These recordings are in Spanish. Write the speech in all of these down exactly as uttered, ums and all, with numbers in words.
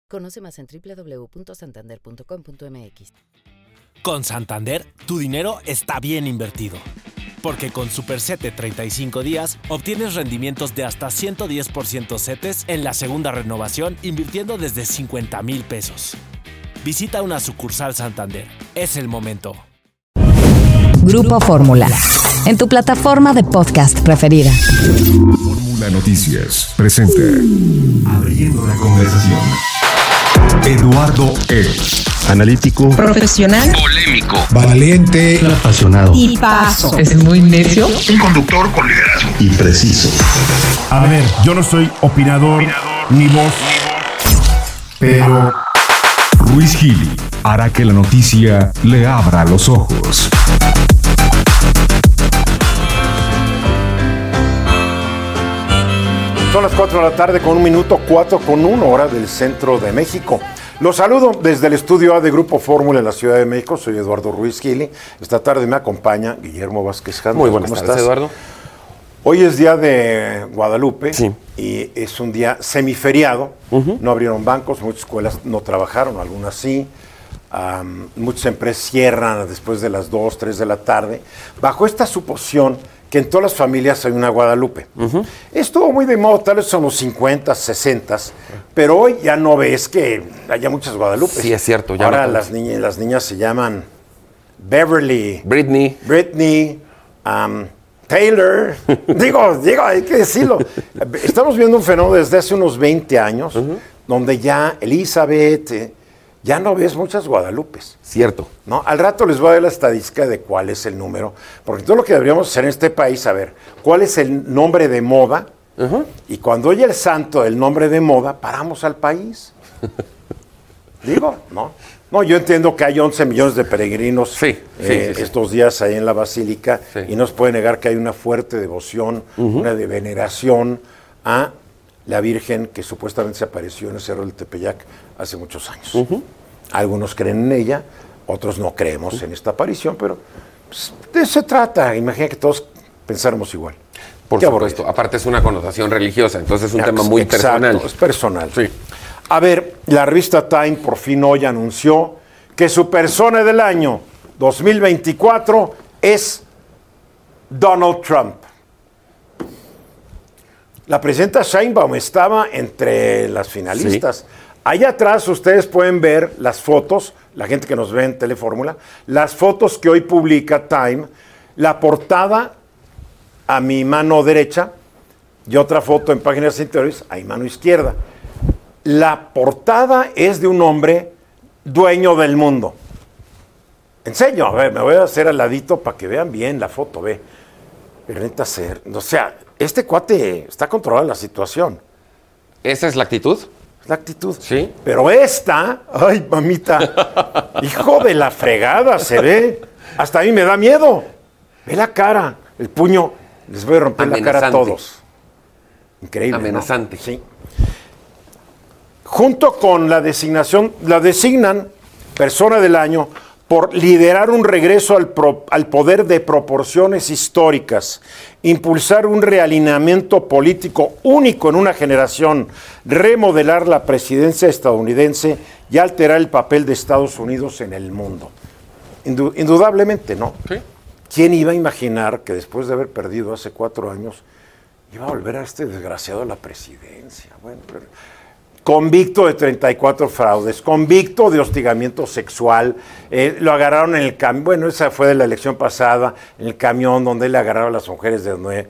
Conoce más en doble u doble u doble u punto santander punto com punto m x. Con Santander, tu dinero está bien invertido. Porque con Super CETE treinta y cinco días, obtienes rendimientos de hasta ciento diez por ciento CETES en la segunda renovación, invirtiendo desde cincuenta mil pesos. Visita una sucursal Santander. Es el momento. Grupo Fórmula. En tu plataforma de podcast preferida. Fórmula Noticias presenta Abriendo la conversación. Eduardo Eros. Analítico, Profesional, polémico, valiente, apasionado y paso. Es muy necio. un conductor con liderazgo y preciso. A ver, yo no soy opinador, opinador ni voz, pero Ruiz Gili hará que la noticia le abra los ojos. Son las cuatro de la tarde con un minuto, cuatro con una hora del centro de México. Los saludo desde el estudio A de Grupo Fórmula en la Ciudad de México. Soy Eduardo Ruiz Gili. Esta tarde me acompaña Guillermo Vázquez Janda. Muy buenas ¿Cómo tardes, estás? Eduardo. Hoy es día de Guadalupe, sí. Y es un día semiferiado. Uh-huh. No abrieron bancos, muchas escuelas no trabajaron, algunas sí. Um, muchas empresas cierran después de las dos, tres de la tarde. Bajo esta suposición que en todas las familias hay una Guadalupe. Uh-huh. Estuvo muy de moda, tal vez son los cincuenta, sesenta, pero hoy ya no ves que haya muchas Guadalupes. Sí, es cierto. Ya Ahora no las, niñas, las niñas se llaman Beverly, Britney, Britney, um, Taylor. digo, digo, hay que decirlo. Estamos viendo un fenómeno desde hace unos veinte años, uh-huh, donde ya Elizabeth... Eh, ya no ves muchas Guadalupes. Cierto. ¿No? Al rato les voy a dar la estadística de cuál es el número, porque todo lo que deberíamos hacer en este país, saber cuál es el nombre de moda, uh-huh, y cuando oye el santo el nombre de moda, paramos al país. Digo, ¿no? No, yo entiendo que hay once millones de peregrinos sí, eh, sí, sí, estos sí. días ahí en la Basílica, sí, y no se puede negar que hay una fuerte devoción, uh-huh, una de veneración a la Virgen que supuestamente se apareció en el Cerro del Tepeyac hace muchos años. Uh-huh. Algunos creen en ella, otros no creemos uh-huh en esta aparición, pero pues, de eso se trata. Imagina que todos pensáramos igual. Por supuesto, aparte es una connotación religiosa, entonces es un Ex- tema muy exacto, personal. Es personal. Sí. A ver, la revista Time por fin hoy anunció que su persona del año dos mil veinticuatro es Donald Trump. La presidenta Sheinbaum estaba entre las finalistas. Sí. Allá atrás ustedes pueden ver las fotos, la gente que nos ve en Telefórmula, las fotos que hoy publica Time, la portada a mi mano derecha y otra foto en páginas interiores a mi mano izquierda. La portada es de un hombre dueño del mundo. Enseño, a ver, me voy a hacer al ladito para que vean bien la foto, ve. Permita ser, o sea, este cuate está controlada la situación. ¿Esa es la actitud? La actitud. Sí. Pero esta, ay, mamita, hijo de la fregada, se ve. Hasta a mí me da miedo. Ve la cara, el puño. Les voy a romper la cara a todos. Increíble. Amenazante. ¿No? Sí. Junto con la designación, la designan persona del año por liderar un regreso al, pro, al poder de proporciones históricas, impulsar un realineamiento político único en una generación, remodelar la presidencia estadounidense y alterar el papel de Estados Unidos en el mundo. Indu- indudablemente, ¿no? Sí. ¿Quién iba a imaginar que después de haber perdido hace cuatro años, iba a volver a este desgraciado a la presidencia? Bueno, pero... Convicto de treinta y cuatro fraudes, convicto de hostigamiento sexual, eh, lo agarraron en el camión, bueno, esa fue de la elección pasada, en el camión donde le agarraron a las mujeres de donde...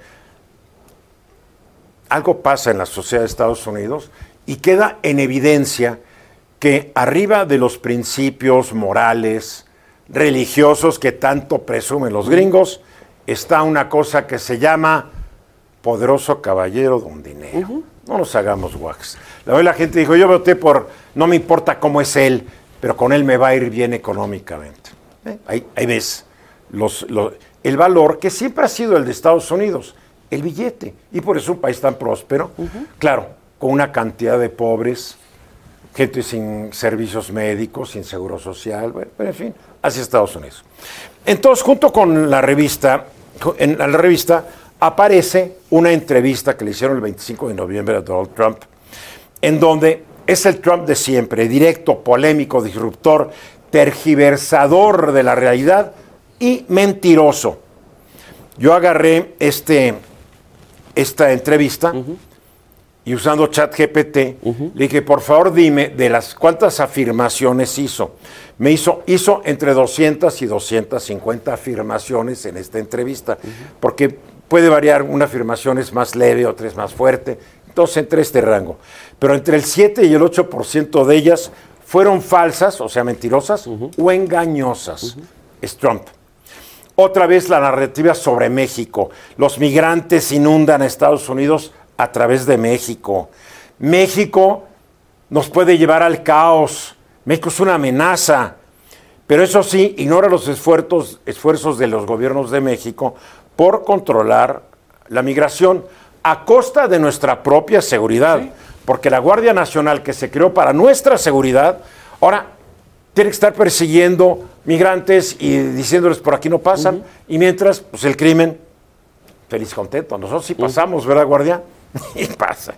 Algo pasa en la sociedad de Estados Unidos y queda en evidencia que arriba de los principios morales, religiosos que tanto presumen los gringos, está una cosa que se llama poderoso caballero don dinero. Uh-huh. No nos hagamos guajes. La verdad, la gente dijo, yo voté por, no me importa cómo es él, pero con él me va a ir bien económicamente. ¿Eh? Ahí, ahí ves los, los, el valor que siempre ha sido el de Estados Unidos, el billete. Y por eso es un país tan próspero, uh-huh, claro, con una cantidad de pobres, gente sin servicios médicos, sin seguro social, bueno, pero en fin, así es Estados Unidos. Entonces, junto con la revista, en la revista aparece una entrevista que le hicieron el veinticinco de noviembre a Donald Trump, en donde es el Trump de siempre, directo, polémico, disruptor, tergiversador de la realidad y mentiroso. Yo agarré este, esta entrevista uh-huh. y usando ChatGPT uh-huh. le dije, por favor dime de las cuántas afirmaciones hizo. Me hizo, hizo entre doscientas y doscientas cincuenta afirmaciones en esta entrevista, uh-huh. porque puede variar, una afirmación es más leve, otra es más fuerte, entonces entre este rango. Pero entre el siete y el ocho por ciento de ellas fueron falsas, o sea, mentirosas, uh-huh. o engañosas. Uh-huh. Es Trump. Otra vez la narrativa sobre México. Los migrantes inundan a Estados Unidos a través de México. México nos puede llevar al caos. México es una amenaza. Pero eso sí, ignora los esfuerzos, esfuerzos de los gobiernos de México por controlar la migración a costa de nuestra propia seguridad. Sí. Porque la Guardia Nacional, que se creó para nuestra seguridad, ahora tiene que estar persiguiendo migrantes y diciéndoles por aquí no pasan, uh-huh. y mientras, pues el crimen, feliz contento. Nosotros sí pasamos, uh-huh. ¿verdad, Guardia? Y pasa.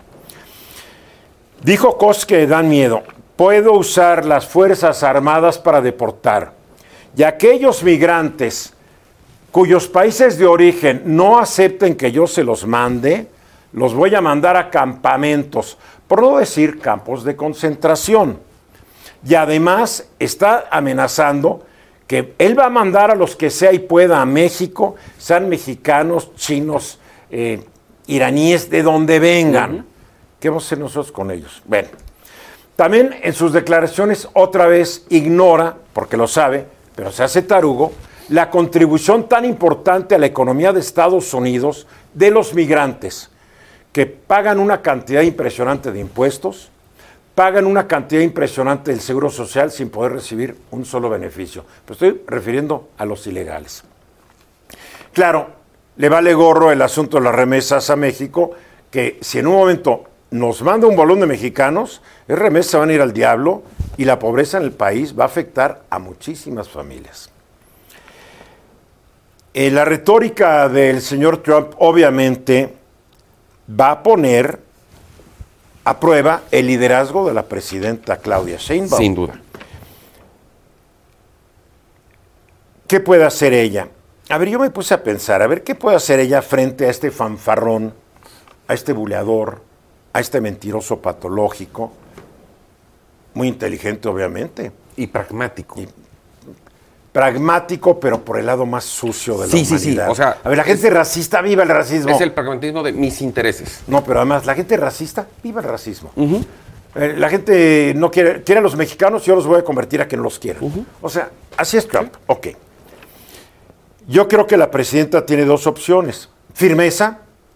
Dijo cosas que dan miedo. Puedo usar las Fuerzas Armadas para deportar. Y aquellos migrantes cuyos países de origen no acepten que yo se los mande, los voy a mandar a campamentos, por no decir campos de concentración. Y además está amenazando que él va a mandar a los que sea y pueda a México, sean mexicanos, chinos, eh, iraníes, de donde vengan. Uh-huh. ¿Qué vamos a hacer nosotros con ellos? Bueno, también en sus declaraciones otra vez ignora, porque lo sabe, pero se hace tarugo, la contribución tan importante a la economía de Estados Unidos de los migrantes, que pagan una cantidad impresionante de impuestos, pagan una cantidad impresionante del Seguro Social sin poder recibir un solo beneficio. Pero estoy refiriendo a los ilegales. Claro, le vale gorro el asunto de las remesas a México, que si en un momento nos manda un bolón de mexicanos, esas remesas van a ir al diablo y la pobreza en el país va a afectar a muchísimas familias. Eh, la retórica del señor Trump obviamente va a poner a prueba el liderazgo de la presidenta Claudia Sheinbaum. Sin duda. ¿Qué puede hacer ella? A ver, yo me puse a pensar, a ver, ¿qué puede hacer ella frente a este fanfarrón, a este buleador, a este mentiroso patológico? Muy inteligente, obviamente. Y pragmático. Y pragmático, pero por el lado más sucio de la sí, humanidad. Sí, sí, o sea, a ver, la gente es, racista, viva el racismo. Es el pragmatismo de mis intereses. No, pero además, la gente racista, viva el racismo. Uh-huh. Eh, la gente no quiere, quiere a los mexicanos, yo los voy a convertir a que no los quieran. Uh-huh. O sea, así es Trump. Sí. Ok. Yo creo que la presidenta tiene dos opciones. Firmeza.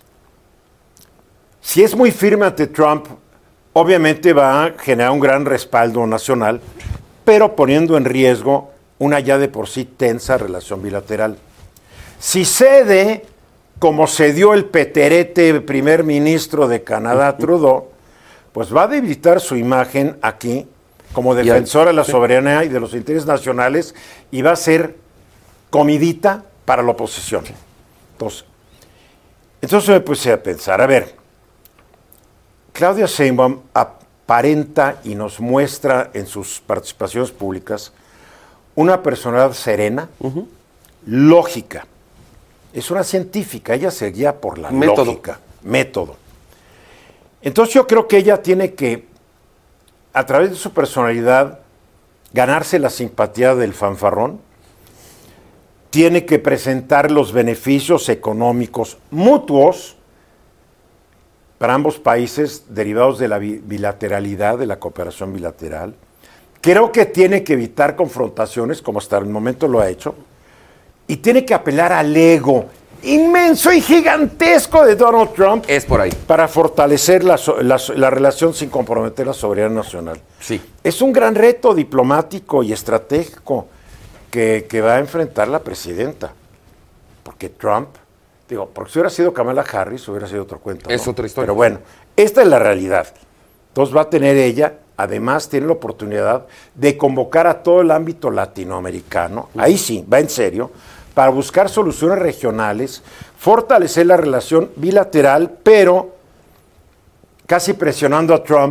Si es muy firme ante Trump, obviamente va a generar un gran respaldo nacional, pero poniendo en riesgo una ya de por sí tensa relación bilateral. Si cede, como cedió el peterete primer ministro de Canadá, Trudeau, pues va a debilitar su imagen aquí como defensora de la soberanía y de los intereses nacionales y va a ser comidita para la oposición. Entonces, entonces me puse a pensar, a ver, Claudia Sheinbaum aparenta y nos muestra en sus participaciones públicas una personalidad serena, uh-huh. lógica. Es una científica, ella se guía por la método. lógica, método. Entonces yo creo que ella tiene que, a través de su personalidad, ganarse la simpatía del fanfarrón, tiene que presentar los beneficios económicos mutuos para ambos países derivados de la bilateralidad, de la cooperación bilateral. Creo que tiene que evitar confrontaciones, como hasta el momento lo ha hecho, y tiene que apelar al ego inmenso y gigantesco de Donald Trump. Es por ahí. Para fortalecer la, la, la relación sin comprometer la soberanía nacional. Sí. Es un gran reto diplomático y estratégico que, que va a enfrentar la presidenta. Porque Trump, digo, porque si hubiera sido Kamala Harris, hubiera sido otro cuento. Es ¿no? otra historia. Pero bueno, esta es la realidad. Entonces va a tener ella, además tiene la oportunidad de convocar a todo el ámbito latinoamericano, ahí sí, va en serio, para buscar soluciones regionales, fortalecer la relación bilateral, pero casi presionando a Trump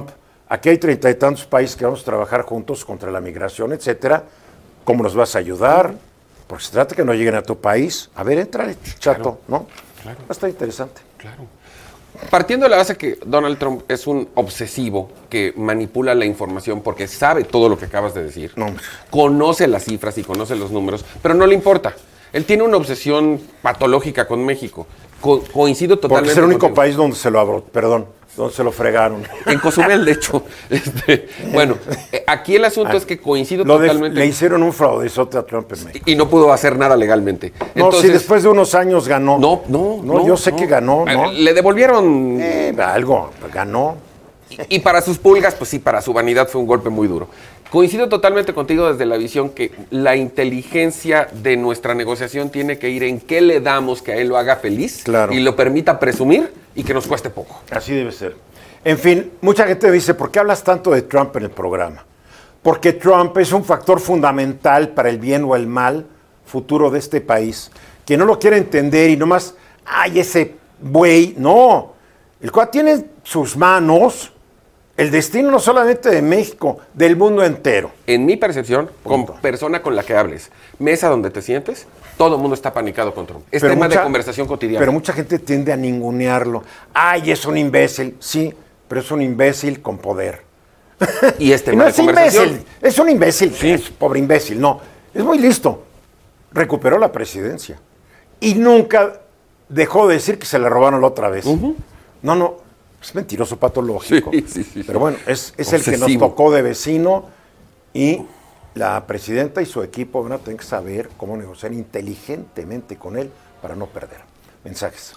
aquí hay treinta y tantos países que vamos a trabajar juntos contra la migración, etcétera. ¿Cómo nos vas a ayudar? Porque se trata de que no lleguen a tu país. A ver, entrale, chato, Claro, ¿no? claro. Está interesante. Claro. Partiendo de la base que Donald Trump es un obsesivo que manipula la información porque sabe todo lo que acabas de decir, No, hombre. conoce las cifras y conoce los números, pero no le importa. Él tiene una obsesión patológica con México. Co- coincido Porque totalmente es el único contigo. país donde se lo abro, perdón, donde se lo fregaron. En Cozumel, de hecho. Este, bueno, eh, aquí el asunto es que coincido Lo de- totalmente. le hicieron un fraudezote a Trump en México. Y no pudo hacer nada legalmente. No, si después de unos años ganó. No, no, No, yo sé que ganó, ¿no? Eh, Le devolvieron. Eh, algo, ganó. Y para sus pulgas, pues sí, para su vanidad fue un golpe muy duro. Coincido totalmente contigo desde la visión que la inteligencia de nuestra negociación tiene que ir en qué le damos que a él lo haga feliz Claro. y lo permita presumir y que nos cueste poco. Así debe ser. En fin, mucha gente dice, ¿por qué hablas tanto de Trump en el programa? Porque Trump es un factor fundamental para el bien o el mal futuro de este país. Quien no lo quiere entender y nomás, ay, ese güey, no. El cual tiene en sus manos el destino no solamente de México, del mundo entero. En mi percepción, Punto. con persona con la que hables, mesa donde te sientes, todo el mundo está panicado con Trump. Es Pero tema de mucha- conversación cotidiana. Pero mucha gente tiende a ningunearlo. Ay, es un imbécil. Sí, pero es un imbécil con poder. y es Y tema no de es conversación. imbécil, es un imbécil, es pobre imbécil, no, es muy listo. Recuperó la presidencia y nunca dejó de decir que se le robaron la otra vez. No, no, es mentiroso patológico. Sí, sí, sí. Pero bueno, es, es el que nos Obsesivo. tocó de vecino y la presidenta y su equipo van a tener que saber cómo negociar inteligentemente con él para no perder. Mensajes.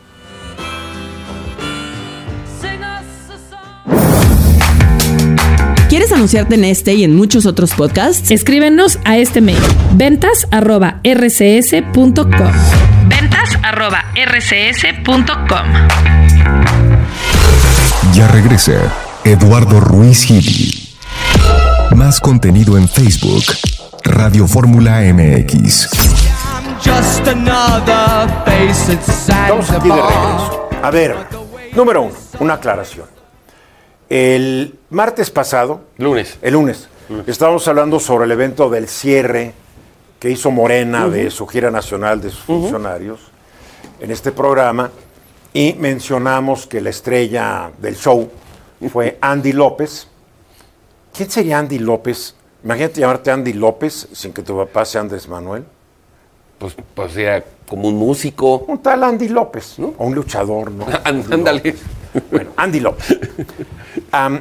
¿Quieres anunciarte en este y en muchos otros podcasts? Escríbenos a este mail, ventas arroba r c s punto com. ventas arroba r c s punto com. Ya regresa Eduardo Ruiz Gili. Más contenido en Facebook, Radio Fórmula M X. Estamos aquí de regreso. A ver, número uno, una aclaración. El martes pasado, Lunes. el lunes, estábamos hablando sobre el evento del cierre que hizo Morena de su gira nacional de sus funcionarios en este programa y mencionamos que la estrella del show fue Andy López. ¿Quién sería Andy López? Imagínate llamarte Andy López sin que tu papá sea Andrés Manuel. Pues, pues era como un músico. Un tal Andy López, ¿no? O un luchador, ¿no? Ándale. Bueno, Andy López. Am,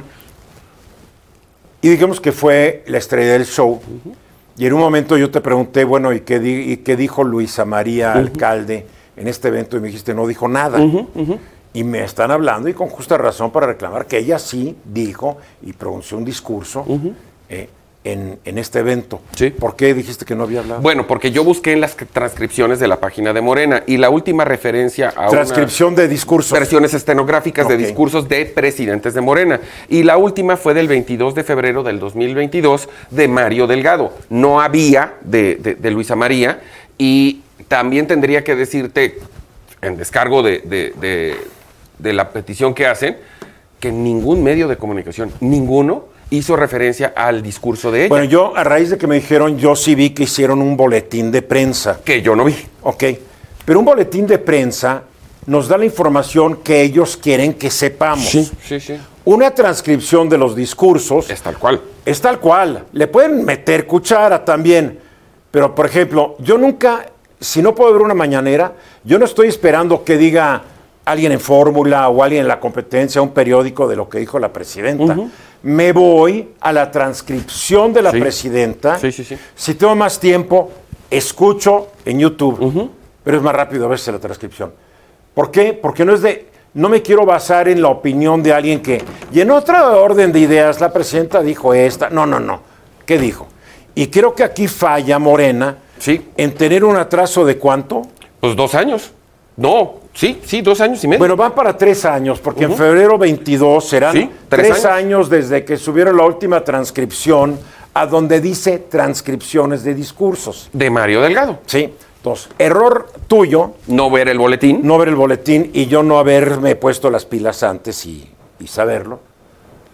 y digamos que fue la estrella del show. Y en un momento yo te pregunté, bueno, ¿y qué, di- y qué dijo Luisa María, alcalde, en este evento? Y me dijiste, no dijo nada. Y me están hablando, y con justa razón, para reclamar que ella sí dijo y pronunció un discurso eh, en, en este evento. Sí. ¿Por qué dijiste que no había hablado? Bueno, porque yo busqué en las transcripciones de la página de Morena y la última referencia a Transcripción de discursos. unas versiones estenográficas Ok. de discursos de presidentes de Morena. Y la última fue del veintidós de febrero del dos mil veintidós de Mario Delgado. No había de, de, de Luisa María y también tendría que decirte, en descargo de, de, de, de la petición que hacen, que ningún medio de comunicación, ninguno, hizo referencia al discurso de ella. Bueno, yo a raíz de que me dijeron, yo sí vi que hicieron un boletín de prensa. que yo no vi. Ok, pero un boletín de prensa nos da la información que ellos quieren que sepamos. sí, sí. Una transcripción de los discursos Es tal cual. es tal cual. Le pueden meter cuchara también. Pero, por ejemplo, yo nunca, si no puedo ver una mañanera, yo no estoy esperando que diga alguien en Fórmula o alguien en la competencia, un periódico de lo que dijo la presidenta. Me voy a la transcripción de la Sí. presidenta. Sí, sí, sí. Si tengo más tiempo, escucho en YouTube. Pero es más rápido verse la transcripción. ¿Por qué? Porque no es de... No me quiero basar en la opinión de alguien que... Y en otra orden de ideas, la presidenta dijo esta. No, no, no. ¿Qué dijo? Y creo que aquí falla Morena Sí. en tener un atraso de ¿cuánto? Pues dos años. No, sí, sí, dos años y medio. Bueno, van para tres años, porque en febrero veintidós serán Sí, tres, tres años. años. desde que subieron la última transcripción a donde dice transcripciones de discursos. de Mario Delgado. ¿Sí? Entonces, error tuyo, No ver el boletín. no ver el boletín y yo no haberme puesto las pilas antes y, y saberlo.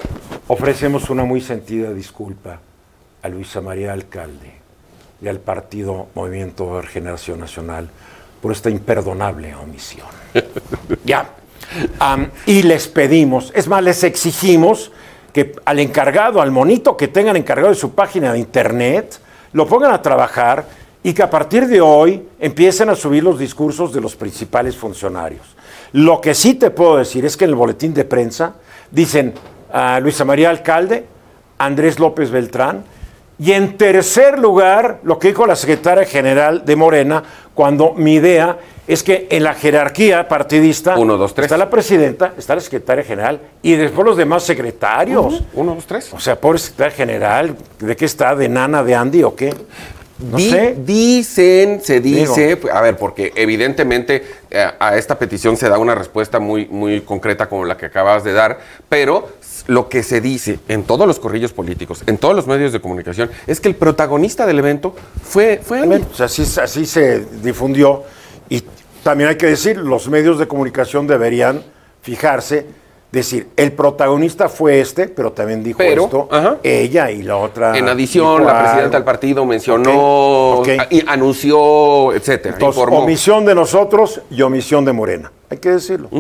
ofrecemos una muy sentida disculpa a Luisa María Alcalde y al partido Movimiento de Regeneración Nacional por esta imperdonable omisión. Ya. Um, y les pedimos, es más, les exigimos que al encargado, al monito que tengan encargado de su página de internet, lo pongan a trabajar y que a partir de hoy empiecen a subir los discursos de los principales funcionarios. Lo que sí te puedo decir es que en el boletín de prensa dicen a Luisa María Alcalde, Andrés López Beltrán, y en tercer lugar, lo que dijo la secretaria general de Morena, cuando mi idea es que en la jerarquía partidista Uno, dos, tres. está la presidenta, está la secretaria general y después los demás secretarios. Uh-huh. Uno, dos, tres. O sea, pobre secretaria general, ¿de qué está? ¿De nana, de Andy o qué? No Di- sé. Dicen, se dice, Digo. a ver, porque evidentemente eh, a esta petición se da una respuesta muy, muy concreta como la que acabas de dar, pero lo que se dice en todos los corrillos políticos, en todos los medios de comunicación, es que el protagonista del evento fue, fue Andy. O sea, así, así se difundió. Y también hay que decir, los medios de comunicación deberían fijarse, decir, el protagonista fue este, pero también dijo Pero, esto, ajá. ella y la otra. En adición, dijo la algo. presidenta del partido mencionó, Ok, ok. a- y anunció, etcétera, Entonces, informó. omisión de nosotros y omisión de Morena. Hay que decirlo.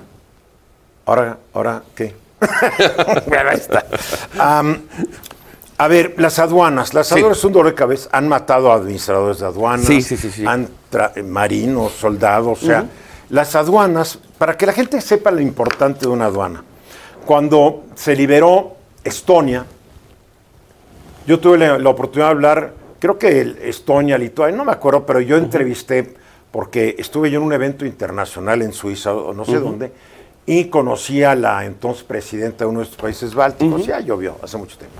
Ahora, ahora, ¿qué? Bueno, ahí está. Am, a ver, las aduanas. Las Sí. aduanas son un dolor de cabeza. Han matado a administradores de aduanas. Sí, sí, sí, sí. Han tra- marinos, soldados. O sea, las aduanas, para que la gente sepa lo importante de una aduana. Cuando se liberó Estonia, yo tuve la, la oportunidad de hablar, creo que el Estonia, Lituania, no me acuerdo, pero yo entrevisté, porque estuve yo en un evento internacional en Suiza, o no sé dónde, y conocí a la entonces presidenta de uno de estos países bálticos, ya llovió, hace mucho tiempo.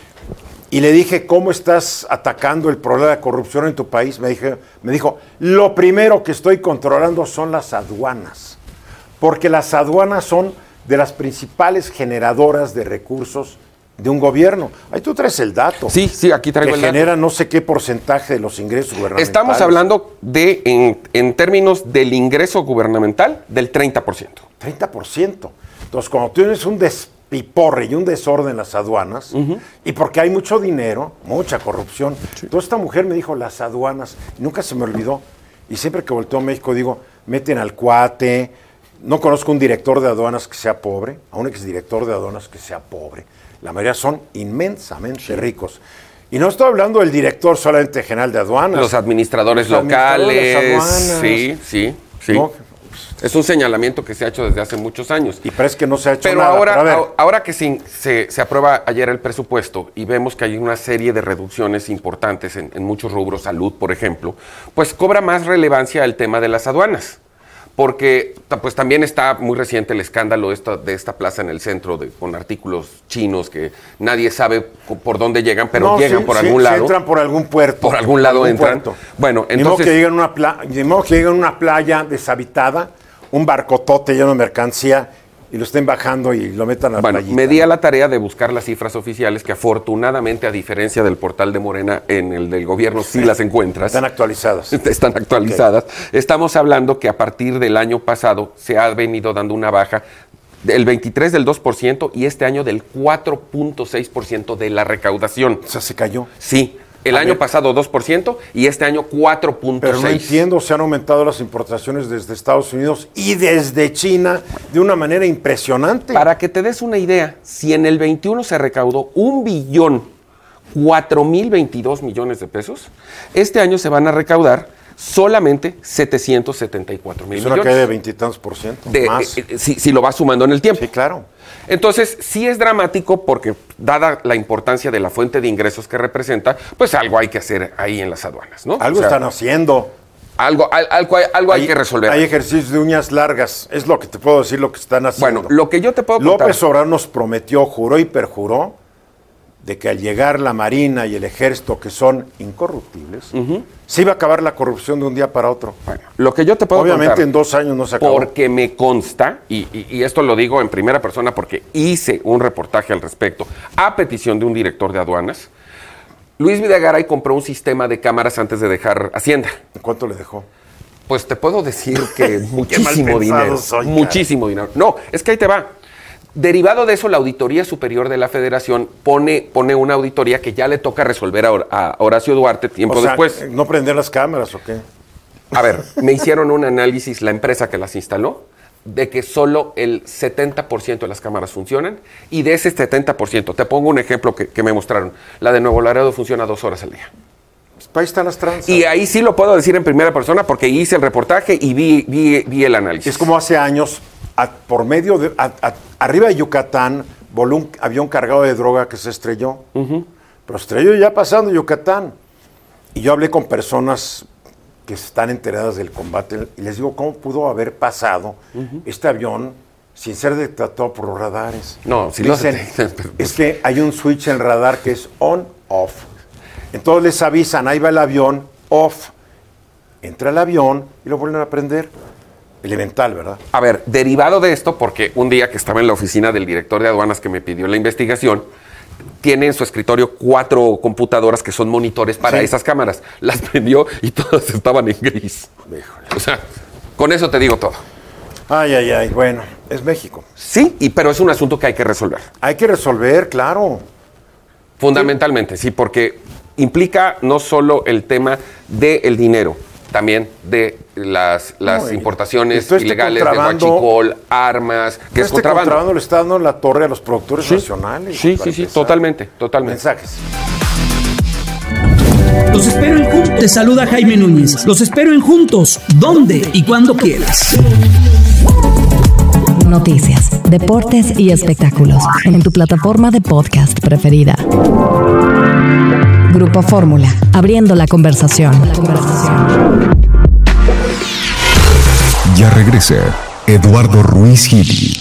Y le dije, ¿cómo estás atacando el problema de corrupción en tu país? Me, dije, me dijo, lo primero que estoy controlando son las aduanas, porque las aduanas son de las principales generadoras de recursos de un gobierno. Ahí tú traes el dato. Sí, sí, aquí traigo que el dato. genera no sé qué porcentaje de los ingresos gubernamentales. Estamos hablando de, en, en términos del ingreso gubernamental, del treinta por ciento. treinta por ciento. Entonces, cuando tienes un despiporre y un desorden en las aduanas, y porque hay mucho dinero, mucha corrupción. Entonces, esta mujer me dijo, las aduanas, y nunca se me olvidó. Y siempre que volteo a México digo, meten al cuate. No conozco un director de aduanas que sea pobre, a un exdirector de aduanas que sea pobre. La mayoría son inmensamente ricos. Y no estoy hablando del director solamente general de aduanas. Los administradores Los locales. administradores de aduanas. Sí, sí, sí. ¿No? Es un señalamiento que se ha hecho desde hace muchos años. Y parece que no se ha hecho Pero nada. ahora, pero a ver, a- ahora que se, se, se aprueba ayer el presupuesto y vemos que hay una serie de reducciones importantes en, en muchos rubros, salud, por ejemplo, pues cobra más relevancia el tema de las aduanas. Porque ta- pues también está muy reciente el escándalo esta, de esta plaza en el centro de, con artículos chinos que nadie sabe co- por dónde llegan, pero no, llegan sí, por sí, algún sí lado. entran por algún puerto. Por algún lado entran. puerto. Bueno, Ni modo entonces- que lleguen a una pla- ni modo que lleguen a una playa deshabitada, un barcotote lleno de mercancía y lo estén bajando y lo metan a la Bueno, playita. me di a la tarea de buscar las cifras oficiales que afortunadamente, a diferencia del portal de Morena, en el del gobierno sí las encuentras. Están actualizadas. Están actualizadas. Estamos hablando que a partir del año pasado se ha venido dando una baja del veintitrés del dos por ciento y este año del cuatro punto seis por ciento de la recaudación. O sea, se cayó. Sí, el A año ver. pasado dos por ciento y este año cuatro punto seis por Pero ciento. no entiendo, se han aumentado las importaciones desde Estados Unidos y desde China de una manera impresionante. Para que te des una idea, si en el veintiuno se recaudó un billón cuatro mil veintidós millones de pesos, este año se van a recaudar solamente setecientos setenta y cuatro mil Es una millones. caída de veintitantos por ciento. De- más. eh, eh, si, si lo vas sumando en el tiempo. Sí, claro. Entonces, sí es dramático porque, dada la importancia de la fuente de ingresos que representa, pues algo hay que hacer ahí en las aduanas, ¿no? Algo O sea, están haciendo. Algo, al- algo, hay- algo hay que resolver. Hay ejercicios de uñas largas. Es lo que te puedo decir, lo que están haciendo. Bueno, lo que yo te puedo contar... López Obrador nos prometió, juró y perjuró, de que al llegar la Marina y el Ejército, que son incorruptibles, se iba a acabar la corrupción de un día para otro. Bueno, lo que yo te puedo Obviamente contar... en dos años no se acabó. Porque me consta, y, y- y esto lo digo en primera persona porque hice un reportaje al respecto, a petición de un director de aduanas, Luis Videgaray compró un sistema de cámaras antes de dejar Hacienda. ¿Cuánto le dejó? Pues te puedo decir que muchísimo pensado dinero. soy, cara. muchísimo dinero. No, es que ahí te va. Derivado de eso, la Auditoría Superior de la Federación pone, pone una auditoría que ya le toca resolver a, Hor- a Horacio Duarte tiempo O sea, después. ¿no prender las cámaras o qué? A ver, me hicieron un análisis, la empresa que las instaló, de que solo el setenta por ciento de las cámaras funcionan, y de ese setenta por ciento, te pongo un ejemplo que, que me mostraron, la de Nuevo Laredo funciona dos horas al día. Ahí están las tranzas. Y ahí sí lo puedo decir en primera persona porque hice el reportaje y vi, vi, vi el análisis. Es como hace años, a- por medio de... a- a- arriba de Yucatán, voló un avión cargado de droga que se estrelló. Pero estrelló ya pasando Yucatán. Y yo hablé con personas que están enteradas del combate y les digo, ¿cómo pudo haber pasado este avión sin ser detectado por los radares? No, si lo Dicen, detectan. es que hay un switch en el radar que es on-off. Entonces les avisan, ahí va el avión, off. Entra el avión y lo vuelven a prender. Elemental, ¿verdad? A ver, derivado de esto, porque un día que estaba en la oficina del director de aduanas que me pidió la investigación, tiene en su escritorio cuatro computadoras que son monitores para Sí. esas cámaras. Las prendió y todas estaban en gris. Híjole. O sea, con eso te digo todo. Ay, ay, ay, bueno, es México. Sí, y, pero es un asunto que hay que resolver. Hay que resolver, claro. Fundamentalmente, sí, porque implica no solo el tema del dinero, también de las, las No, y- importaciones y todo este ilegales de contrabando- huachicol, armas, que es este contrabando. contrabando le está dando la torre a los productores Sí, nacionales. sí, para sí, sí, empezar. totalmente, totalmente. Mensajes. Los espero en Juntos. Te saluda Jaime Núñez. Los espero en Juntos. ¿Dónde y cuando quieras? Noticias, deportes y espectáculos en tu plataforma de podcast preferida. Grupo Fórmula, abriendo la conversación. Ya regresa Eduardo Ruiz Gili.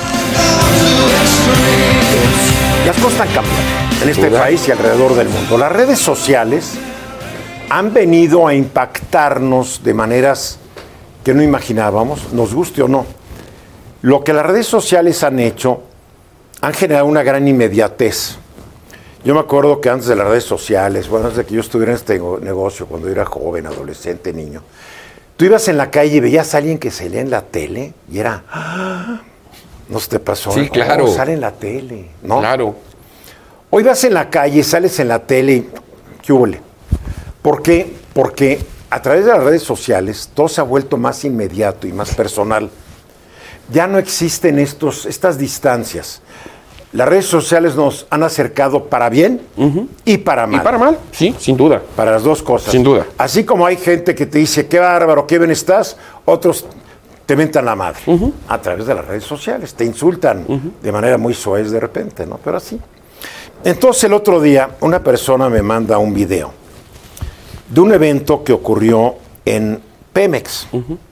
Las cosas están cambiando en este ¿Verdad? país y alrededor del mundo. Las redes sociales han venido a impactarnos de maneras que no imaginábamos, nos guste o no. Lo que las redes sociales han hecho, han generado una gran inmediatez. Yo me acuerdo que antes de las redes sociales, bueno, antes de que yo estuviera en este nego- negocio, cuando yo era joven, adolescente, niño, tú ibas en la calle y veías a alguien que salía en la tele y era... ¡ah! ¿No se te pasó? Sí, Oh, claro. sale en la tele, ¿no? Claro. Hoy vas en la calle, sales en la tele y... ¿Qué huele? ¿Por qué? Porque a través de las redes sociales todo se ha vuelto más inmediato y más personal. Ya no existen estos, estas distancias. Las redes sociales nos han acercado para bien y para mal. ¿Y para mal? Sí, sin duda. Para las dos cosas. Sin duda. Así como hay gente que te dice, qué bárbaro, qué bien estás, otros te mentan la madre. A través de las redes sociales. Te insultan de manera muy soez de repente, ¿no? Pero así. Entonces el otro día una persona me manda un video de un evento que ocurrió en Pemex.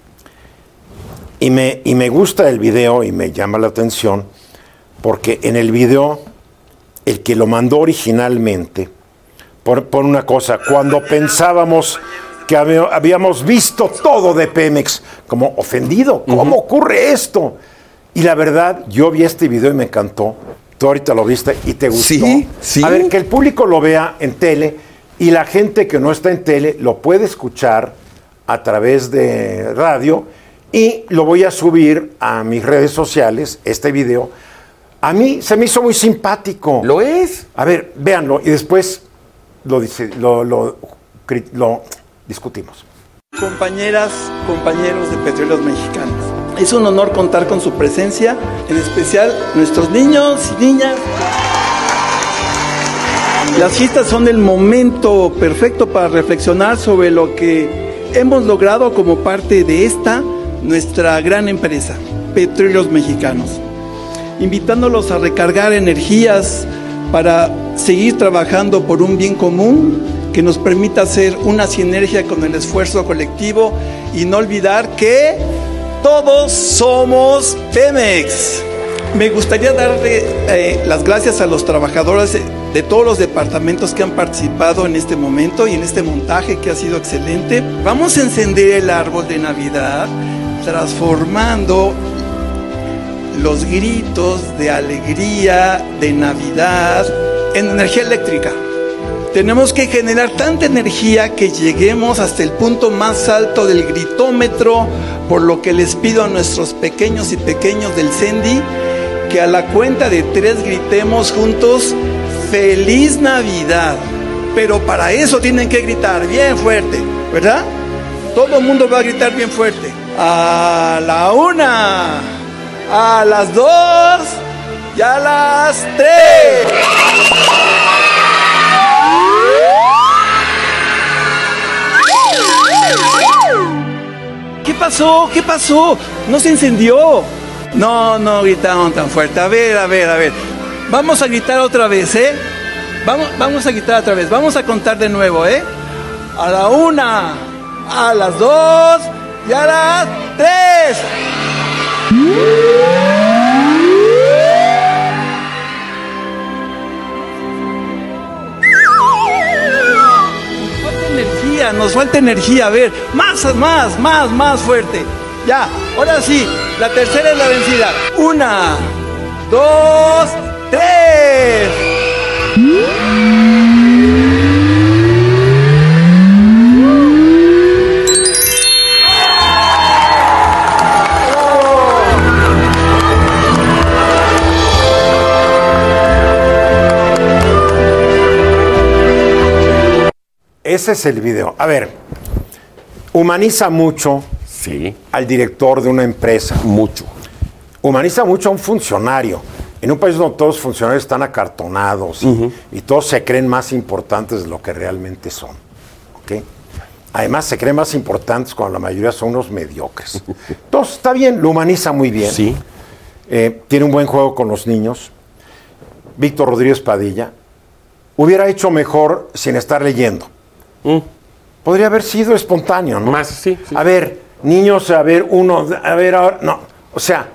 Y me, y me gusta el video y me llama la atención porque en el video el que lo mandó originalmente por, por una cosa, cuando pensábamos que habe- habíamos visto todo de Pemex, como ofendido, ¿cómo ocurre esto? Y la verdad, yo vi este video y me encantó. Tú ahorita lo viste y te gustó. Sí, sí. A ver, que el público lo vea en tele y la gente que no está en tele lo puede escuchar a través de radio y lo voy a subir a mis redes sociales, este video. A mí se me hizo muy simpático. ¿Lo es? A ver, véanlo y después lo, dice, lo, lo, cri- lo discutimos. Compañeras, compañeros de Petróleos Mexicanos, es un honor contar con su presencia, en especial nuestros niños y niñas. Las fiestas son el momento perfecto para reflexionar sobre lo que hemos logrado como parte de esta, nuestra gran empresa, Petróleos Mexicanos, invitándolos a recargar energías para seguir trabajando por un bien común que nos permita hacer una sinergia con el esfuerzo colectivo y no olvidar que todos somos Pemex. Me gustaría darle eh, las gracias a los trabajadores de, de todos los departamentos que han participado en este momento y en este montaje que ha sido excelente. Vamos a encender el árbol de Navidad transformando los gritos de alegría, de Navidad, en energía eléctrica. Tenemos que generar tanta energía que lleguemos hasta el punto más alto del gritómetro, por lo que les pido a nuestros pequeños y pequeños del C E N D I que a la cuenta de tres gritemos juntos ¡Feliz Navidad! Pero para eso tienen que gritar bien fuerte, ¿verdad? Todo el mundo va a gritar bien fuerte. A la una, a las dos y a las tres. ¿Qué pasó? ¿Qué pasó? ¿No se encendió? No, no gritaron tan fuerte. A ver, a ver, a ver. Vamos a gritar otra vez, ¿eh? Vamos, vamos a gritar otra vez. Vamos a contar de nuevo, ¿eh? A la una, a las dos y a las tres. Nos falta energía, nos falta energía. A ver, más, más, más, más fuerte. Ya, ahora sí, la tercera es la vencida. Una, dos, tres. Ese es el video. A ver, humaniza mucho sí. al director de una empresa. Mucho. Humaniza mucho a un funcionario. En un país donde todos los funcionarios están acartonados y, uh-huh. y todos se creen más importantes de lo que realmente son. ¿Okay? Además, se creen más importantes cuando la mayoría son unos mediocres. Entonces, está bien, lo humaniza muy bien. Sí. Eh, tiene un buen juego con los niños. Víctor Rodríguez Padilla hubiera hecho mejor sin estar leyendo. Mm. Podría haber sido espontáneo, ¿no? Más, sí, sí. A ver, niños, a ver, uno, a ver, ahora, no. O sea,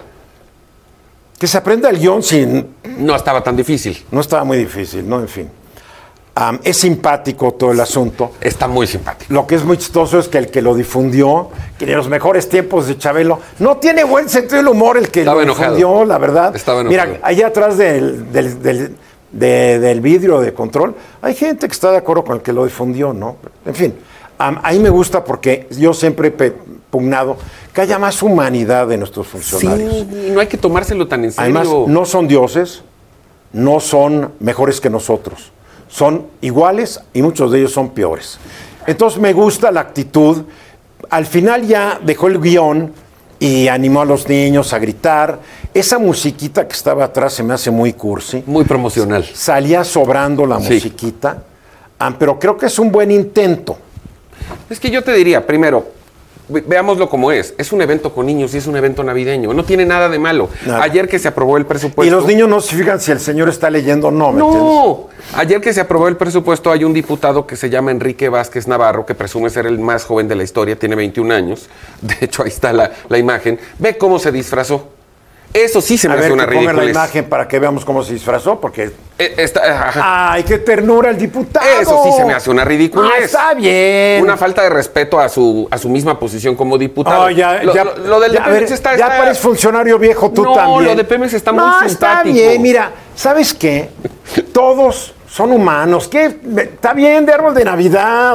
que se aprenda el guión sin... No estaba tan difícil. No estaba muy difícil, ¿no? En fin. Um, es simpático todo el asunto. Está muy simpático. Lo que es muy chistoso es que el que lo difundió, que en los mejores tiempos de Chabelo, no tiene buen sentido del humor el que estaba lo enojado. difundió, la verdad. Estaba enojado. Mira, allá atrás del, del, del, de, del vidrio de control, hay gente que está de acuerdo con el que lo difundió, ¿no? En fin, um, ahí me gusta porque yo siempre he pugnado que haya más humanidad de nuestros funcionarios. Sí, no hay que tomárselo tan en serio. Además, no son dioses, no son mejores que nosotros. Son iguales y muchos de ellos son peores. Entonces me gusta la actitud. Al final ya dejó el guión y animó a los niños a gritar. Esa musiquita que estaba atrás se me hace muy cursi. Muy promocional. Salía sobrando la sí. musiquita, ah, pero creo que es un buen intento. Es que yo te diría, primero, veámoslo como es. Es un evento con niños y es un evento navideño. No tiene nada de malo. Nada. Ayer que se aprobó el presupuesto... Y los niños no se fijan si el señor está leyendo o no. ¿me No. entiendes? Ayer que se aprobó el presupuesto hay un diputado que se llama Enrique Vázquez Navarro, que presume ser el más joven de la historia, tiene veintiún años. De hecho, ahí está la, la imagen. Ve cómo se disfrazó. Eso sí se me a hace ver, una que ponga ridiculez. la imagen para que veamos cómo se disfrazó, porque... Eh, está, ajá. ¡Ay, qué ternura el diputado! Eso sí se me hace una ridiculez. Ah, está bien. Una falta de respeto a su, a su misma posición como diputado. Oh, ya, lo, ya, lo, lo del ya, de Pemex ver, está... Ya está... pareces funcionario viejo tú no, también. No, lo de Pemex está muy no, simpático. Está bien, mira, ¿sabes qué? Todos son humanos. ¿Qué? Está bien de árbol de Navidad.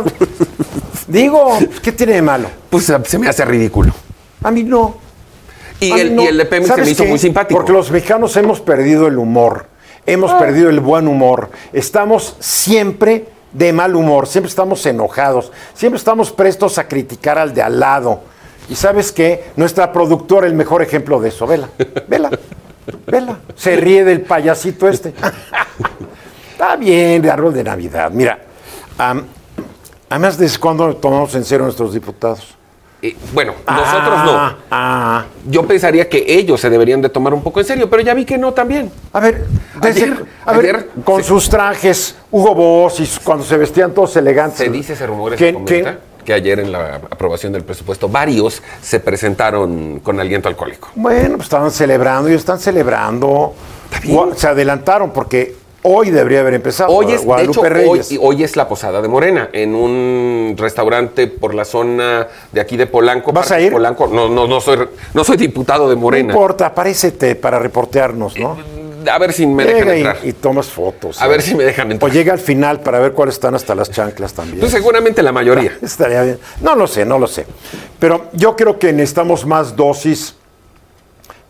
Digo, ¿qué tiene de malo? Pues se me hace ridículo. A mí no. Y el, no. y el de Pemex se me hizo qué? muy simpático. Porque los mexicanos hemos perdido el humor, hemos ah. perdido el buen humor. Estamos siempre de mal humor, siempre estamos enojados, siempre estamos prestos a criticar al de al lado. Y ¿sabes qué? Nuestra productora, el mejor ejemplo de eso. Vela, vela, vela. Se ríe del payasito este. Está bien, de árbol de Navidad. Mira, um, además, ¿desde cuándo tomamos en serio a nuestros diputados? Eh, bueno, nosotros ah, no. Ah. Yo pensaría que ellos se deberían de tomar un poco en serio, pero ya vi que no también. A ver, desde, ayer, a ver ayer, con se, sus trajes, Hugo Boss, y cuando se vestían todos elegantes. Se dice, se rumora, se comenta, que ayer en la aprobación del presupuesto varios se presentaron con aliento alcohólico. Bueno, pues estaban celebrando, ellos están celebrando. Se adelantaron porque... Hoy debería haber empezado. Hoy es, Guadalupe de hecho, Reyes. Hoy, hoy es la posada de Morena, en un restaurante por la zona de aquí de Polanco. ¿Vas a ir? Polanco. No, no, no soy, no soy diputado de Morena. No importa, apáricete para reportearnos, ¿no? Eh, a ver si me llega dejan y, entrar. Y tomas fotos. A ¿eh? ver si me dejan entrar. O llega al final para ver cuáles están hasta las chanclas también. Pues seguramente la mayoría. Estaría bien. No lo sé, no lo sé. Pero yo creo que necesitamos más dosis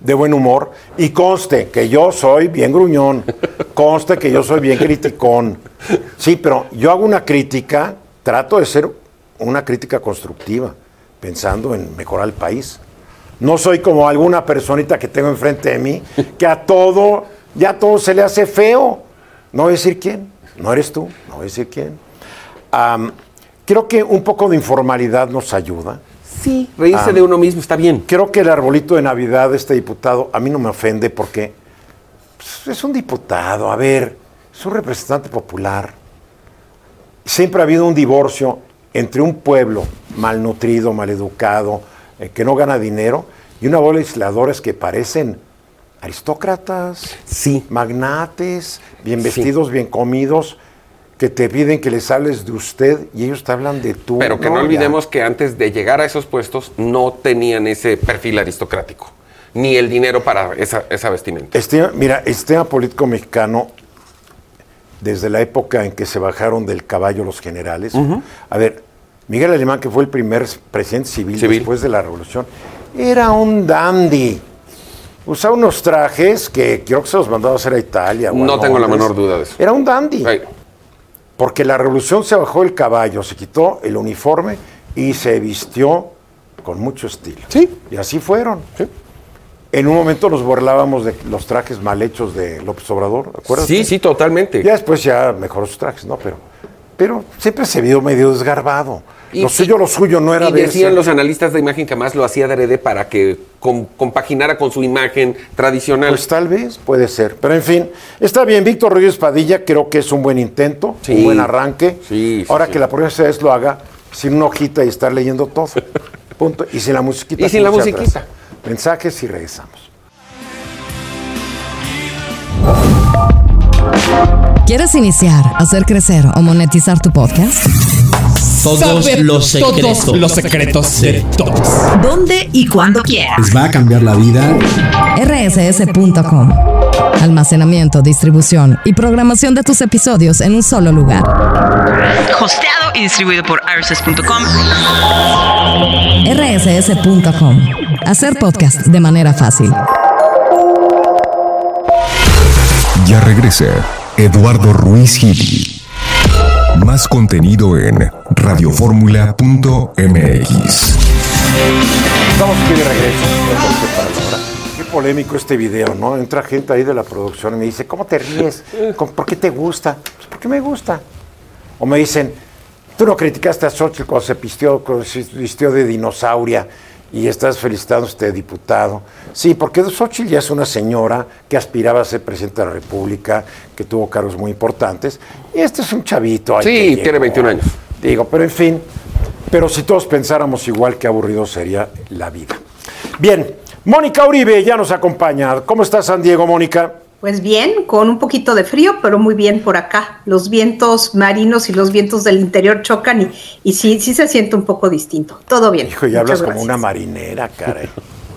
de buen humor, y conste que yo soy bien gruñón, conste que yo soy bien criticón. Sí, pero yo hago una crítica, trato de ser una crítica constructiva, pensando en mejorar el país. No soy como alguna personita que tengo enfrente de mí, que a todo, ya todo se le hace feo. No voy a decir quién, no eres tú, no voy a decir quién. Um, creo que un poco de informalidad nos ayuda. Sí, reírse um, de uno mismo está bien. Creo que el arbolito de Navidad de este diputado a mí no me ofende porque pues, es un diputado, a ver, es un representante popular. Siempre ha habido un divorcio entre un pueblo malnutrido, maleducado, eh, que no gana dinero, y una bola de legisladores que parecen aristócratas, sí, magnates, bien vestidos, sí, bien comidos, que te piden que les hables de usted y ellos te hablan de tú. Pero que no, no olvidemos ya. que antes de llegar a esos puestos no tenían ese perfil aristocrático, ni el dinero para esa, esa vestimenta. Este, mira, el sistema político mexicano, desde la época en que se bajaron del caballo los generales, uh-huh. a ver, Miguel Alemán, que fue el primer presidente civil, civil después de la revolución, era un dandy. Usaba unos trajes que creo que se los mandaba a hacer a Italia. O no a tengo la menor duda de eso. Era un dandy. Ay. Porque la revolución se bajó del caballo, se quitó el uniforme y se vistió con mucho estilo. Sí. Y así fueron. Sí. En un momento nos burlábamos de los trajes mal hechos de López Obrador, ¿acuerdas? Sí, sí, totalmente. Ya después ya mejoró sus trajes, ¿no? Pero, pero siempre se vio medio desgarbado. Y, lo suyo, lo suyo no era y de decían ese. los analistas de imagen que más lo hacía de adrede para que com, compaginara con su imagen tradicional. Pues tal vez, puede ser. Pero en fin, está bien. Víctor Rodríguez Padilla creo que es un buen intento, sí, un buen arranque. Sí, sí, Ahora sí. que la próxima vez lo haga sin una hojita y estar leyendo todo. Punto. Y sin la musiquita. Y sin la musiquita. Atrás. Mensajes y regresamos. ¿Quieres iniciar, hacer crecer o monetizar tu podcast? Todos Saber los secretos. Todos los secretos de todos. ¿Dónde y cuándo quieras? Les va a cambiar la vida. R S S punto com. Almacenamiento, distribución y programación de tus episodios en un solo lugar. Hosteado y distribuido por R S S punto com. R S S punto com. Hacer podcast de manera fácil. Ya regresa Eduardo Ruiz Gili. Más contenido en radioformula punto m x. Estamos aquí de regreso. Qué polémico este video, ¿no? Entra gente ahí de la producción y me dice, ¿cómo te ríes? ¿Por qué te gusta? Pues porque me gusta. O me dicen, tú no criticaste a Xochitl cuando se vistió, cuando se vistió de dinosauria y estás felicitando a este diputado. Sí, porque Xochitl ya es una señora que aspiraba a ser presidente de la República, que tuvo cargos muy importantes, y este es un chavito. Sí, tiene llegó, veintiún años. Digo, pero en fin, pero si todos pensáramos igual, qué aburrido sería la vida. Bien, Mónica Uribe ya nos acompaña. ¿Cómo estás, San Diego, Mónica? Pues bien, con un poquito de frío, pero muy bien por acá. Los vientos marinos y los vientos del interior chocan y, y sí, sí se siente un poco distinto. Todo bien. Hijo, ya hablas como una marinera, caray.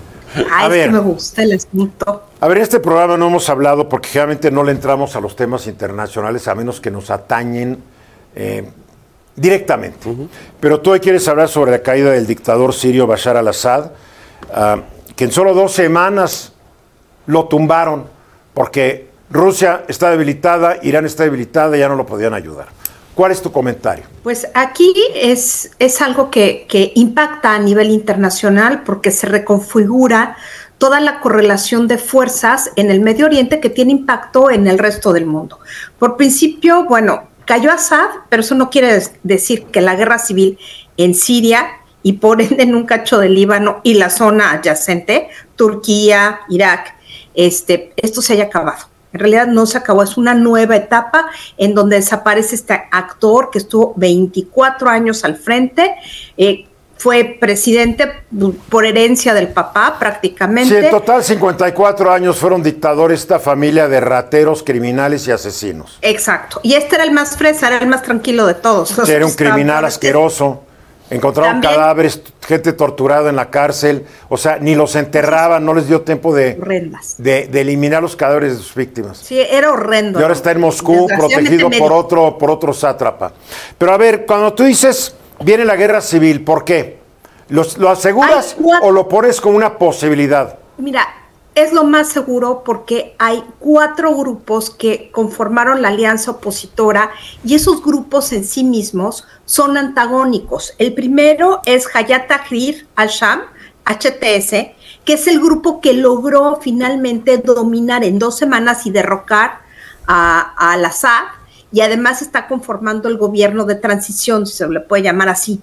Ay, a ver, es que me gusta el asunto. A ver, este programa no hemos hablado porque generalmente no le entramos a los temas internacionales a menos que nos atañen eh, directamente. Uh-huh. Pero tú hoy quieres hablar sobre la caída del dictador sirio Bashar al-Assad, uh, que en solo dos semanas lo tumbaron. Porque Rusia está debilitada, Irán está debilitada, ya no lo podían ayudar. ¿Cuál es tu comentario? Pues aquí es, es algo que, que impacta a nivel internacional porque se reconfigura toda la correlación de fuerzas en el Medio Oriente que tiene impacto en el resto del mundo. Por principio, bueno, cayó Assad, pero eso no quiere decir que la guerra civil en Siria y por ende en un cacho de Líbano y la zona adyacente, Turquía, Irak, Este, esto se haya acabado. En realidad no se acabó, es una nueva etapa en donde desaparece este actor que estuvo veinticuatro años al frente, eh, fue presidente por herencia del papá prácticamente. Sí, en total cincuenta y cuatro años fueron dictadores esta familia de rateros, criminales y asesinos. Exacto, y este era el más fresa, era el más tranquilo de todos. Sí, era un criminal asqueroso. Encontraron ¿También? cadáveres, gente torturada en la cárcel, o sea, ni los enterraban, no les dio tiempo de, de, de eliminar los cadáveres de sus víctimas. Sí, era horrendo. Y ahora está en Moscú, protegido por otro, por otro sátrapa. Pero a ver, cuando tú dices, viene la guerra civil, ¿por qué? ¿Los, ¿Lo aseguras Ay, o lo pones como una posibilidad? Mira, es lo más seguro porque hay cuatro grupos que conformaron la alianza opositora y esos grupos en sí mismos son antagónicos. El primero es Hayat Tahrir al-Sham, H T S, que es el grupo que logró finalmente dominar en dos semanas y derrocar a, a al-Assad, y además está conformando el gobierno de transición, si se le puede llamar así.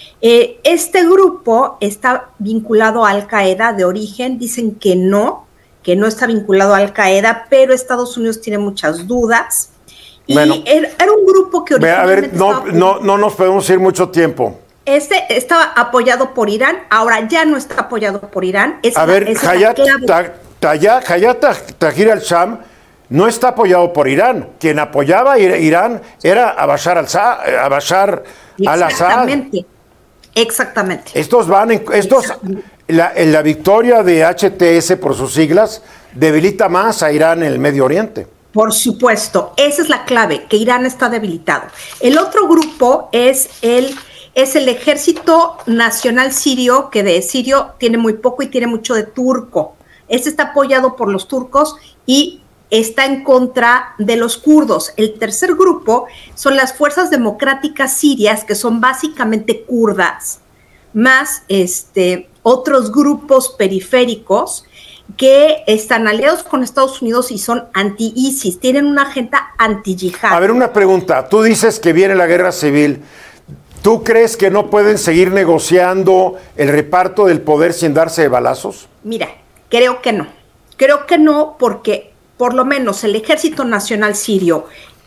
Eh, este grupo está vinculado a Al-Qaeda de origen, dicen que no, que no está vinculado a Al-Qaeda, pero Estados Unidos tiene muchas dudas. Y bueno, era, era un grupo que originalmente... A ver, no, no, no nos podemos ir mucho tiempo. Este estaba apoyado por Irán, ahora ya no está apoyado por Irán. Es a la, ver, Hayat, ta, ta, Hayat Tahrir al-Sham no está apoyado por Irán. Quien apoyaba a Irán era a Bashar al-Assad. A Bashar Exactamente, exactamente. Estos van, en, estos, la, en la victoria de H T S por sus siglas debilita más a Irán en el Medio Oriente. Por supuesto, esa es la clave, que Irán está debilitado. El otro grupo es el... es el Ejército Nacional Sirio, que de sirio tiene muy poco y tiene mucho de turco. Este está apoyado por los turcos y está en contra de los kurdos. El tercer grupo son las Fuerzas Democráticas Sirias, que son básicamente kurdas, más este, otros grupos periféricos que están aliados con Estados Unidos y son anti-ISIS, tienen una agenda anti-yihad. A ver, una pregunta. Tú dices que viene la guerra civil. ¿Tú crees que no pueden seguir negociando el reparto del poder sin darse de balazos? Mira, creo que no. Creo que no porque por lo menos el Ejército Nacional Sirio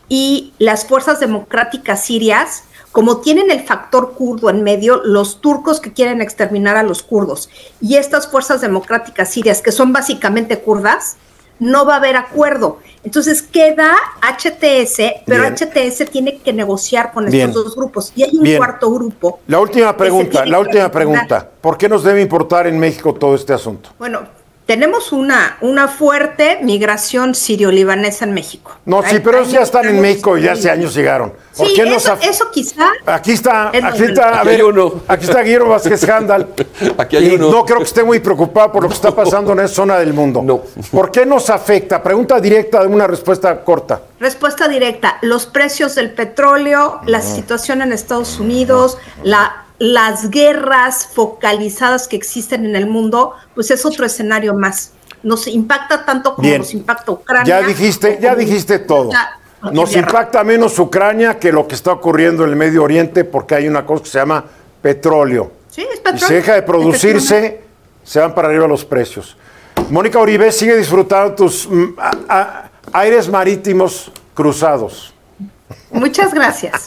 y las Fuerzas Democráticas Sirias, como tienen el factor kurdo en medio, los turcos que quieren exterminar a los kurdos y estas Fuerzas Democráticas Sirias, que son básicamente kurdas, no va a haber acuerdo. Entonces queda H T S, pero Bien. H T S tiene que negociar con estos Bien. dos grupos. Y hay un Bien. cuarto grupo. La última pregunta, la última pregunta. ¿Por qué nos debe importar en México todo este asunto? Bueno, tenemos una, una fuerte migración sirio-libanesa en México. No, hay, sí, pero ellos ya están en México y ya hace años llegaron. ¿Por sí, qué eso, nos af... eso quizá... Aquí está, aquí está, a ver, aquí, uno. aquí está Guillermo Vázquez Handal. Aquí hay y uno. No creo que esté muy preocupado por lo que está pasando en esa zona del mundo. No. ¿Por qué nos afecta? Pregunta directa, de una respuesta corta. Respuesta directa. Los precios del petróleo, no. la situación en Estados Unidos, no. la... las guerras focalizadas que existen en el mundo, pues es otro escenario más. Nos impacta tanto como Bien. nos impacta Ucrania. Ya dijiste, ya dijiste todo. Nos guerra. impacta menos Ucrania que lo que está ocurriendo en el Medio Oriente, porque hay una cosa que se llama petróleo. Sí, es petróleo. Y se deja de producirse, se van para arriba los precios. Mónica Uribe, sigue disfrutando tus mm, a, a, aires marítimos cruzados. Muchas gracias.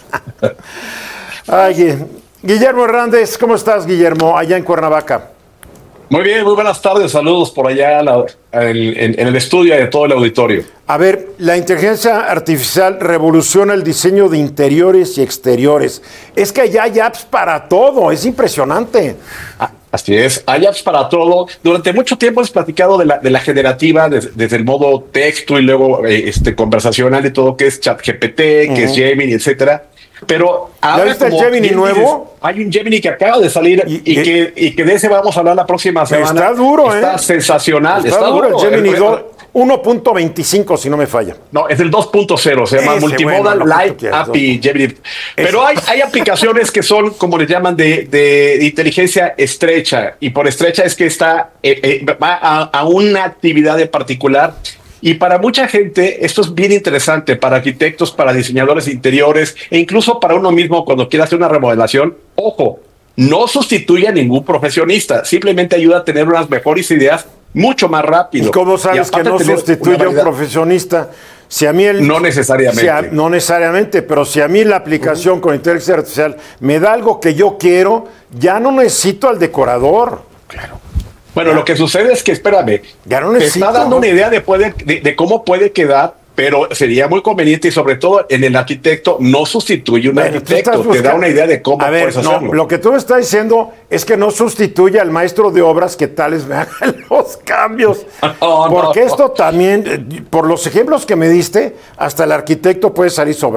Ay, Guillermo Hernández, ¿cómo estás, Guillermo, allá en Cuernavaca? Muy bien, muy buenas tardes, saludos por allá la, en, en, en el estudio y de todo el auditorio. A ver, la inteligencia artificial revoluciona el diseño de interiores y exteriores. Es que ya hay apps para todo, es impresionante. Ah, así es, hay apps para todo. Durante mucho tiempo hemos platicado de la, de la generativa, desde, desde el modo texto y luego eh, este, conversacional y todo, que es ChatGPT, que uh-huh. es Gemini, etcétera. Pero ahora, ¿ya viste el Gemini nuevo? Dices, hay un Gemini que acaba de salir y, y, y, que, y que de ese vamos a hablar la próxima semana. Está duro, está ¿eh? Está sensacional. Está, está duro, duro el Gemini uno punto veinticinco, si no me falla. No, es el dos punto cero, se llama ese, Multimodal bueno, Live A P I Gemini. Pero hay, hay aplicaciones que son, como le llaman, de, de inteligencia estrecha. Y por estrecha es que está eh, eh, va a, a una actividad en particular. Y para mucha gente esto es bien interesante, para arquitectos, para diseñadores de interiores e incluso para uno mismo cuando quiera hacer una remodelación. Ojo, no sustituye a ningún profesionista, simplemente ayuda a tener unas mejores ideas mucho más rápido. ¿Y cómo sabes y que no sustituye a un profesionista? Si a mí el, no necesariamente. Si a, no necesariamente, pero si a mí la aplicación uh-huh. con inteligencia artificial me da algo que yo quiero, ya no necesito al decorador. Claro. Bueno, ya. Lo que sucede es que, espérame, ya no te está dando una idea de, puede, de, de cómo puede quedar, pero sería muy conveniente y sobre todo en el arquitecto no sustituye un bueno, arquitecto, te da una idea de cómo a ver, puedes hacerlo. No, lo que tú me estás diciendo es que no sustituye al maestro de obras que tales me hagan los cambios. No, Porque no, esto no. también, por los ejemplos que me diste, hasta el arquitecto puede salir sobrando.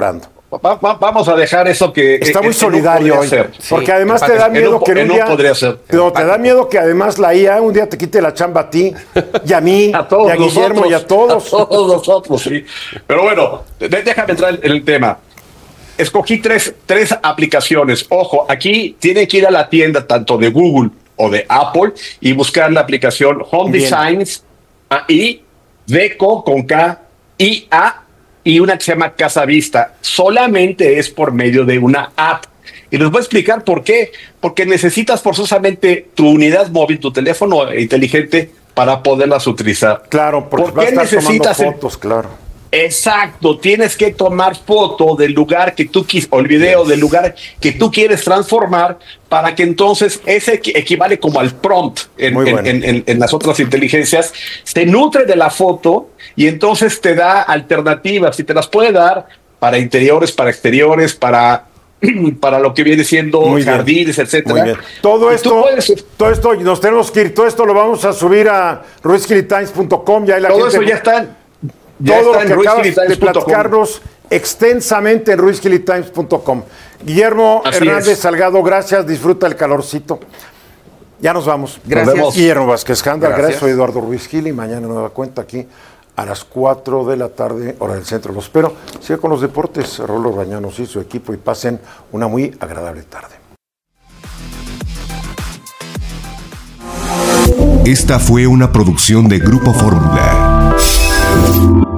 Va, va, vamos a dejar eso que está eh, muy solidario no hoy, ser. porque Sí, además empático, te da miedo no, que en un no día podría ser. no, te da miedo que además la I A un día te quite la chamba a ti y a mí a todos y a Guillermo nosotros, y a todos. a todos nosotros, sí. Pero bueno, de, déjame entrar en el tema. Escogí tres, tres aplicaciones. Ojo, aquí tienen que ir a la tienda tanto de Google o de Apple y buscar la aplicación Home Bien. Designs y Deco con K I A y una que se llama Casa Vista. Solamente es por medio de una app. Y les voy a explicar por qué. Porque necesitas forzosamente tu unidad móvil, tu teléfono inteligente para poderlas utilizar. Claro, porque ¿Por vas a qué estar tomando necesitas el- fotos, claro. Exacto, tienes que tomar foto del lugar que tú quieres, o el video del lugar que tú quieres transformar, para que entonces ese equi- equivale como al prompt en, Muy en- bueno. en- en- en las otras inteligencias, se nutre de la foto y entonces te da alternativas y te las puede dar para interiores, para exteriores, para, para lo que viene siendo Muy bien. jardines, etcétera. Muy bien. Todo Y esto, tú puedes- todo esto, nos tenemos que ir, todo esto lo vamos a subir a ruiz kili times punto com, ya hay la todo gente, eso ya está. Ya todo está lo que en acabas ruiz kili times de punto com. platicarnos extensamente en ruiz kili times punto com. Guillermo Así Hernández es. Salgado, gracias, disfruta el calorcito. Ya nos vamos. Gracias. vemos. Guillermo Vázquez Janda, gracias. Gracias. Soy Eduardo Ruiz Gili. Mañana nueva cuenta aquí a las cuatro de la tarde, hora del centro. Los espero. Siga con los deportes, Rolo Bañanos y su equipo, y pasen una muy agradable tarde. Esta fue una producción de Grupo Fórmula.